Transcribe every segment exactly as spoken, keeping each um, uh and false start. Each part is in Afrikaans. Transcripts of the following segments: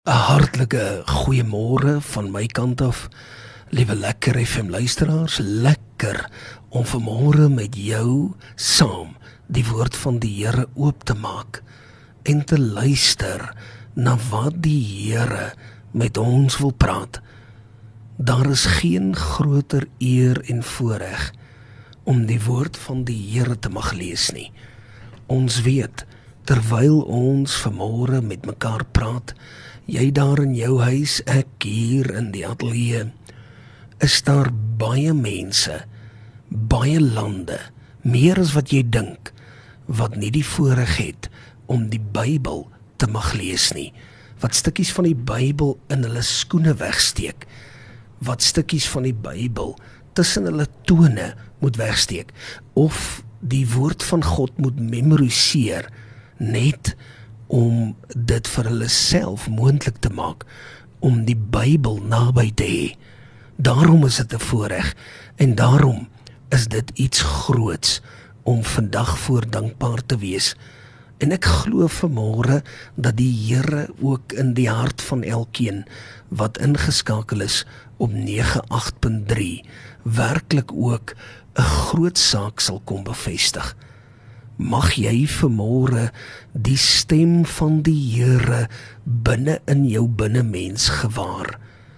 'n Hartlike goeiemôre van my kant af, liewe Lekker F M luisteraars. Lekker om vanmôre met jou saam die woord van die Here oop te maak en te luister na wat die Here met ons wil praat. Daar is geen groter eer en voorreg om die woord van die Here te mag lees nie. Ons weet, terwyl ons vanmôre met mekaar praat, jy daar in jou huis, ek hier in die ateljee, is daar baie mense, baie lande, meer as wat jy dink, wat nie die voorreg het om die Bybel te mag lees nie, wat stukkies van die Bybel in hulle skoene wegsteek, wat stukkies van die Bybel tussen hulle tone moet wegsteek, of die woord van God moet memoriseer, net om dit vir hulle self moontlik te maak, om die Bybel naby te hê. Daarom is dit 'n voorreg, en daarom is dit iets groots, om vandag voor dankbaar te wees. En ek glo vanmôre, dat die Here ook in die hart van elkeen, wat ingeskakel is op nege agt punt drie, werklik ook 'n groot saak sal kom bevestig. Mag jy vanmôre die stem van die Here binne in jou binnemens gewaar,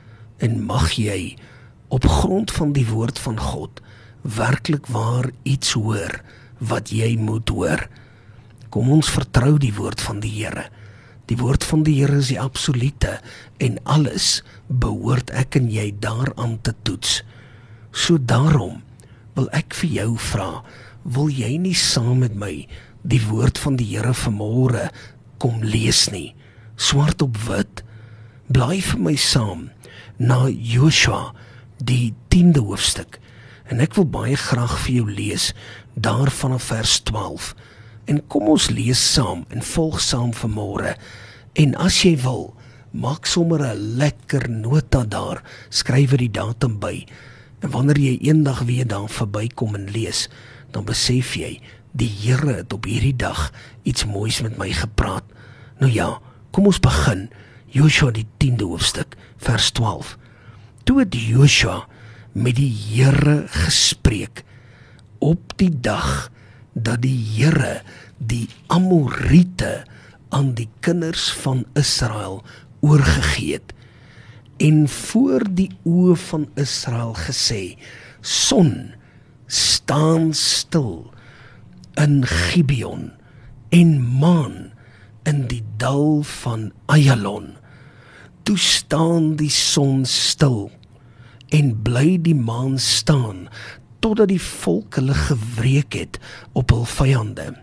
en mag jy op grond van die woord van God werklik waar iets hoor wat jy moet hoor. Kom ons vertrou die woord van die Here. Die woord van die Here is die absolute, en alles behoort ek en jy daaraan te toets. So daarom wil ek vir jou vra, wil jy nie saam met my die woord van die Here vanmôre kom lees nie, swart op wit? Blaai vir my saam na Josua, die tiende hoofstuk, en ek wil baie graag vir jou lees, daar vanaf vers twaalf, en kom ons lees saam, en volg saam vanmôre, en as jy wil, maak sommer 'n lekker nota daar, skryf er die datum by, en wanneer jy eendag weer daar verbykom en lees, dan besef jy, die Here het op hierdie dag iets moois met my gepraat. Nou ja, kom ons begin, Josua die tiende hoofstuk, vers twaalf. Toe het Josua met die Here gespreek, op die dag, dat die Here die Amorite aan die kinders van Israel oorgegee het, en voor die oë van Israel gesê, son, staan stil in Gibeon, en maan in die dal van Ayalon. Toe staan die son stil, en bly die maan staan, totdat die volk hulle gewreek het op hul vyande.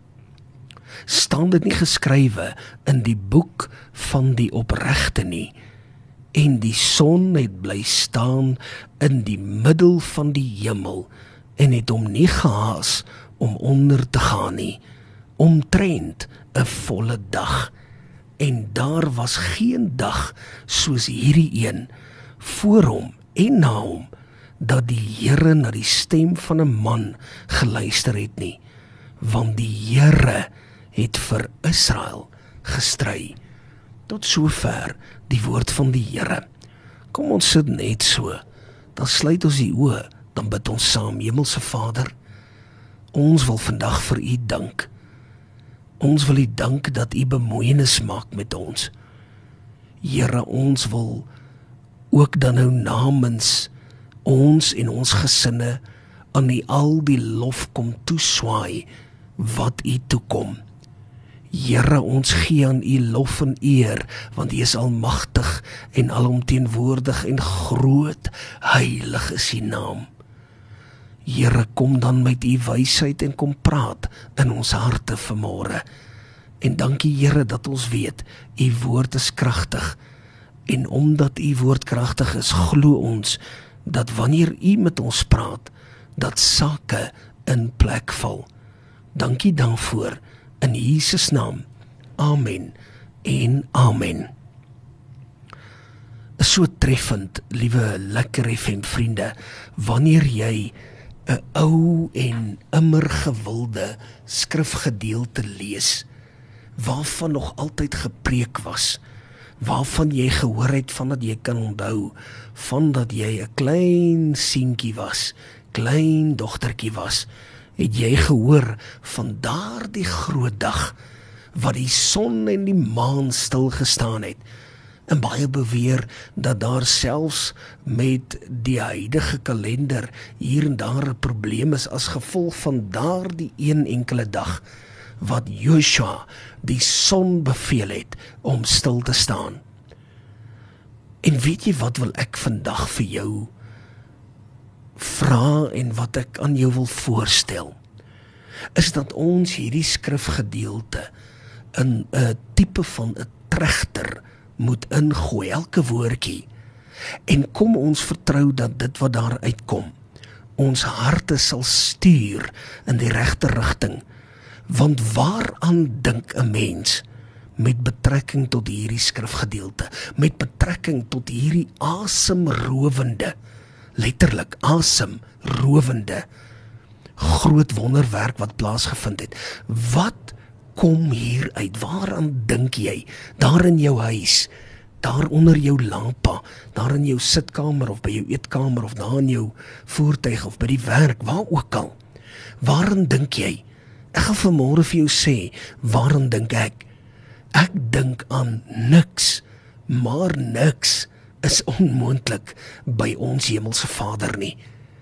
Staan dit nie geskrywe in die boek van die opregte nie, en die son het bly staan in die middel van die hemel, en het hom nie gehaas om onder te gaan nie, omtrent 'n volle dag, en daar was geen dag soos hierdie een, voor hom en na hom, dat die Here na die stem van 'n man geluister het nie, want die Here het vir Israel gestry. Tot sover die woord van die Here. Kom ons sit net so, dan sluit ons die oë, dan bid ons saam. Hemelse Vader, ons wil vandag vir U dank. Ons wil U dank dat U bemoeienis maak met ons. Here, ons wil ook dan nou namens ons en ons gesinne aan U al die lof kom toeswaai wat U toekom. Here, ons gee aan U lof en eer, want U is almagtig en alomteenwoordig en groot, heilig is U naam. Here, kom dan met U wysheid en kom praat in ons harte vanmôre. En dankie Here dat ons weet, U woord is kragtig, en omdat U woord kragtig is, glo ons, dat wanneer U met ons praat, dat sake in plek val. Dankie daarvoor, in Jesus naam, amen en amen. Is so treffend, liewe Lekker F M vriende, wanneer jy 'n ou en immer gewilde skrifgedeelte lees, waarvan nog altyd gepreek was, waarvan jy gehoor het, van dat jy kan onthou, van dat jy 'n klein seentjie was, klein dogtertjie was, het jy gehoor van daardie groot dag, wat die son en die maan stil gestaan het. En baie beweer dat daar selfs met die huidige kalender hier en daar 'n probleem is as gevolg van daardie een enkele dag, wat Joshua die son beveel het om stil te staan. En weet jy wat wil ek vandag vir jou vra en wat ek aan jou wil voorstel, is dat ons hierdie skrifgedeelte in 'n tipe van 'n trechter moet ingooi, elke woordjie, en kom ons vertrou dat dit wat daar uitkom, ons harte sal stuur in die regte rigting, want waaraan dink 'n mens met betrekking tot hierdie skrifgedeelte, met betrekking tot hierdie asemrowende, letterlik asemrowende, groot wonderwerk wat plaasgevind het? Wat kom hier uit? Waaraan dink jy? Daar in jou huis, daar onder jou lampa, daar in jou sitkamer of by jou eetkamer of daar in jou voertuig of by die werk, waar ook al. Waaraan dink jy? Ek gaan vanmôre vir jou sê, waaraan dink ek? Ek dink aan niks, maar niks is onmoontlik by ons hemelse Vader nie.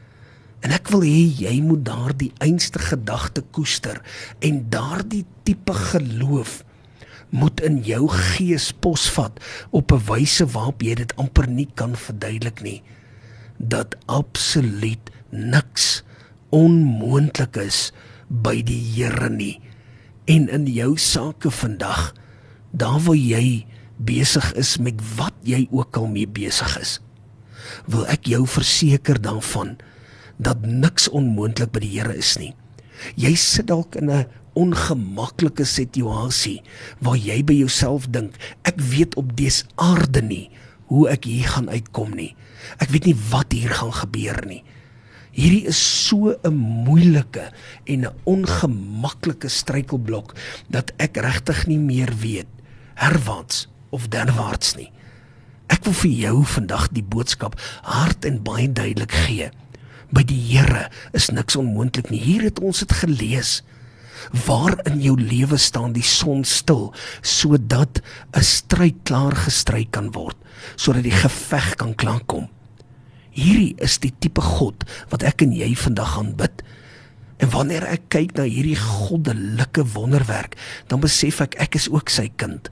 En ek wil hê jy moet daardie einste gedagte koester en daardie tipe geloof moet in jou gees posvat op 'n wyse waarop jy dit amper nie kan verduidelik nie, dat absoluut niks onmoontlik is by die Here nie. En in jou sake vandag, daar waar jy besig is met wat jy ook al mee besig is, wil ek jou verseker daarvan dat niks onmoontlik by die Here is nie. Jy sit dalk in 'n ongemaklike situasie waar jy by jouself dink, ek weet op dese aarde nie hoe ek hier gaan uitkom nie. Ek weet nie wat hier gaan gebeur nie. Hierdie is so 'n moeilike en 'n ongemaklike struikelblok dat ek regtig nie meer weet herwaarts of derwaarts nie. Ek wil vir jou vandag die boodskap hard en baie duidelik gee. By die Here is niks onmoontlik nie. Hier het ons dit gelees. Waar in jou lewe staan die son stil, sodat 'n stryd klaar gestry kan word, sodat die geveg kan klaarkom. Hierdie is die tipe God wat ek en jy vandag aanbid. En wanneer ek kyk na hierdie goddelike wonderwerk, dan besef ek, ek is ook sy kind.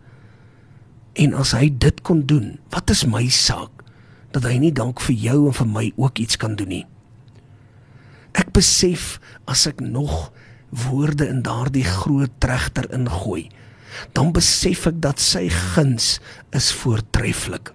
En as hy dit kon doen, wat is my saak, dat hy nie dalk vir jou en vir my ook iets kan doen nie? Ek besef, as ek nog woorde in daardie groot trechter ingooi, dan besef ek dat sy guns is voortreffelik.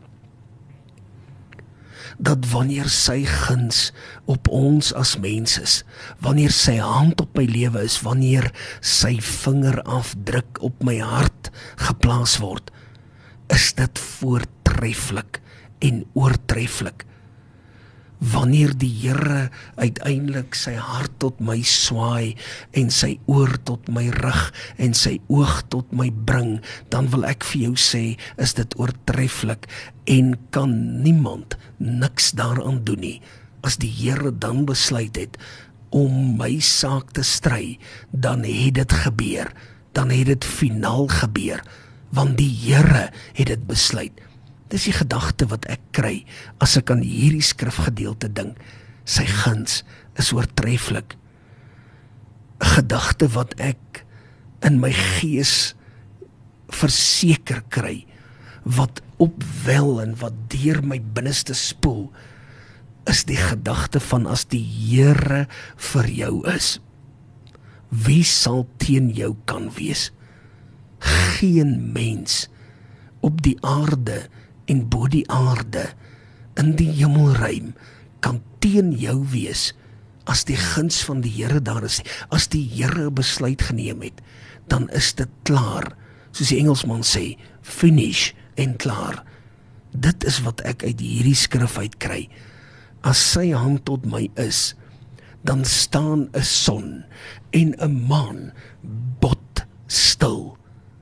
Dat wanneer sy guns op ons as mens is, wanneer sy hand op my lewe is, wanneer sy vingerafdruk op my hart geplaas word, is dit voortreffelik en oortreffelik. Wanneer die Here uiteindelik sy hart tot my swaai en sy oor tot my rig en sy oog tot my bring, dan wil ek vir jou sê, is dit oortreffelik en kan niemand niks daaraan doen nie. As die Here dan besluit het om my saak te stry, dan het dit gebeur, dan het dit finaal gebeur, want die Here het dit besluit. Dis die gedagte wat ek kry, as ek aan hierdie skrifgedeelte dink, sy guns is oortreffelik. 'n Gedagte wat ek in my gees verseker kry, wat opwel en wat deur my binneste spoel, is die gedagte van as die Here vir jou is, wie sal teen jou kan wees? Geen mens op die aarde en bo die aarde, in die hemelruim, kan teen jou wees, as die guns van die Here daar is. As die Here besluit geneem het, dan is dit klaar, soos die Engelsman sê, finish en klaar. Dit is wat ek uit hierdie skrif uit kry. As sy hand tot my is, dan staan 'n son en 'n maan bot stil.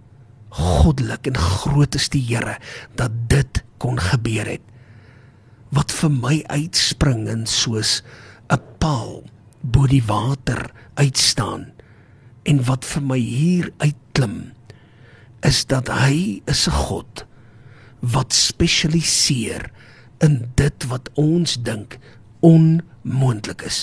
goddelik en groot is die Here, dat dit kon gebeur het. Wat vir my uitspring en soos 'n paal bo die water uitstaan, en wat vir my hier uitklim, is dat hy is 'n God wat spesialiseer in dit wat ons dink onmoontlik is.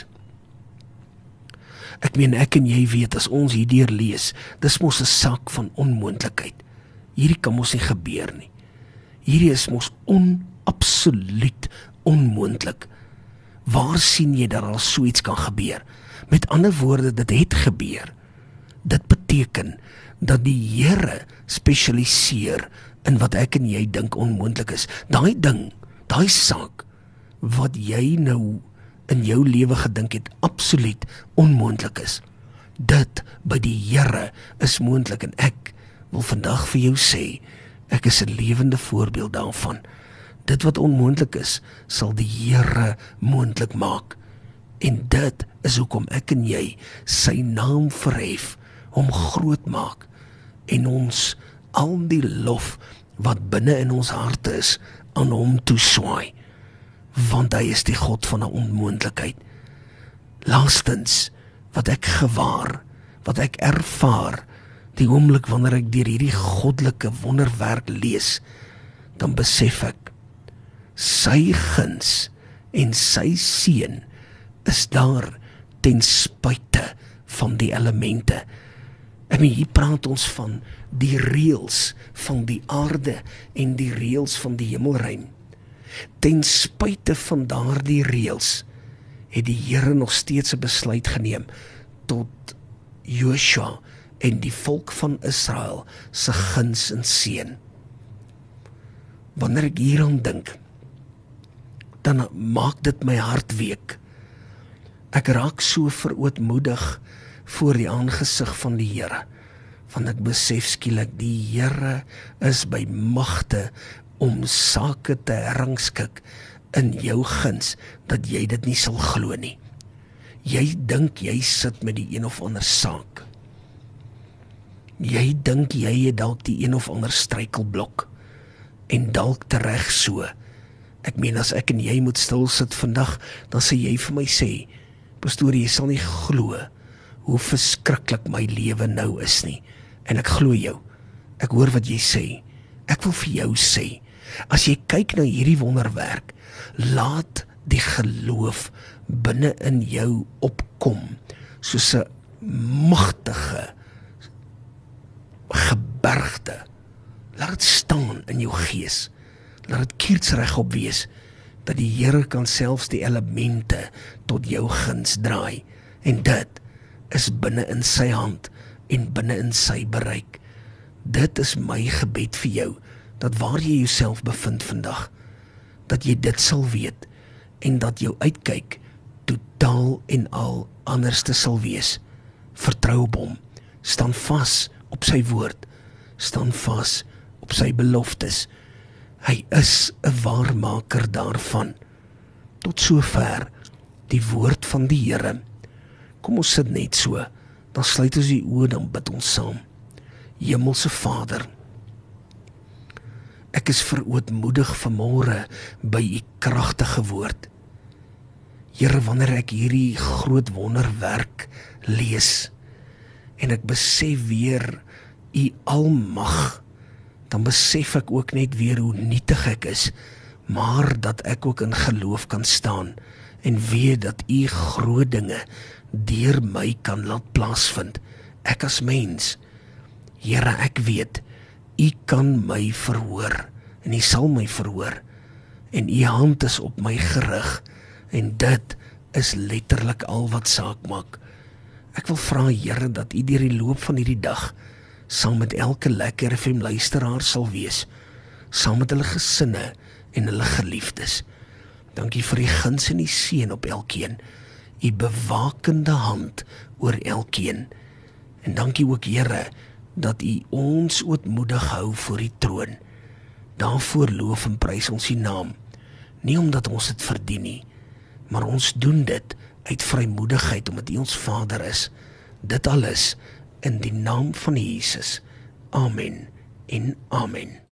Ek meen, ek en jy weet, as ons hierdeur lees, dis mos 'n saak van onmoontlikheid. Hierdie kan mos nie gebeur nie. Hierdie is mos on, absoluut onmoontlik. Waar sien jy dat al so iets kan gebeur? Met ander woorde, dit het gebeur. Dit beteken dat die Here spesialiseer in wat ek en jy dink onmoontlik is. Daai ding, daai saak, wat jy nou in jou lewe gedink het, absoluut onmoontlik is. Dit by die Here is moontlik, en ek wil vandag vir jou sê, ek is 'n lewende voorbeeld daarvan. Dit wat onmoontlik is, sal die Here moontlik maak. En dit is hoekom ek en jy sy naam verhef, hom groot maak, en ons al die lof wat binne in ons harte is, aan hom toeswaai, want hy is die God van 'n onmoontlikheid. Laastens, wat ek gewaar, wat ek ervaar, die oomblik wanneer ek deur hierdie goddelike wonderwerk lees, dan besef ek, sy guns en sy seën is daar ten spyte van die elemente. En hier praat ons van die reëls van die aarde en die reëls van die hemelruim. Ten spyte van daardie reëls het die Here nog steeds 'n besluit geneem tot Joshua en die volk van Israel se guns en seën. Wanneer ek hieraan dink, dan maak dit my hart week. Ek raak so verootmoedig voor die aangesig van die Here, want ek besef skielik, die Here is by magte om sake te herrangskik in jou guns, dat jy dit nie sal glo nie. Jy dink jy sit met die een of ander saak. Jy dink jy het dalk die een of ander struikelblok, en dalk tereg so. Ek meen, as ek en jy moet stil sit vandag, dan sê jy vir my sê, pastoor, jy sal nie glo hoe verskriklik my lewe nou is nie. En ek glo jou. Ek hoor wat jy sê. Ek wil vir jou sê, as jy kyk na hierdie wonderwerk, laat die geloof binne in jou opkom, soos 'n magtige gebergte. Laat dit staan in jou gees. Laat dit kiersregop wees, dat die Here kan selfs die elemente tot jou guns draai. En dit is binne in sy hand en binne in sy bereik. Dit is my gebed vir jou, dat waar jy jouself bevind vandag, dat jy dit sal weet, en dat jou uitkyk totaal en al anderste sal wees. Vertrou op hom, staan vas op sy woord, staan vas op sy beloftes. Hy is 'n waarmaker daarvan. Tot sover die woord van die Here. Kom ons sit net so, dan sluit ons die oë, dan bid ons saam. Hemelse Vader, ek is verootmoedig vanmôre by u kragtige woord. Here, wanneer ek hierdie groot wonderwerk lees, en ek besef weer u almag, dan besef ek ook net weer hoe nietig ek is, maar dat ek ook in geloof kan staan, en weet dat u groot dinge deur my kan laat plaasvind. Ek as mens, Here, ek weet, u kan my verhoor, en u sal my verhoor, en u hand is op my gerig, en dit is letterlik al wat saak maak. Ek wil vra, Here, dat u deur die loop van hierdie dag, saam met elke Lekker F M luisteraar sal wees, saam met hulle gesinne en hulle geliefdes. Dankie vir die guns en die seën op elkeen, u bewakende hand oor elkeen. En dankie ook, Here, dat u ons ootmoedig hou voor die troon. Daarvoor loof en prys ons u naam, nie omdat ons dit verdien nie, maar ons doen dit uit vrymoedigheid, omdat u ons Vader is. Dit alles in die naam van Jesus. Amen en amen.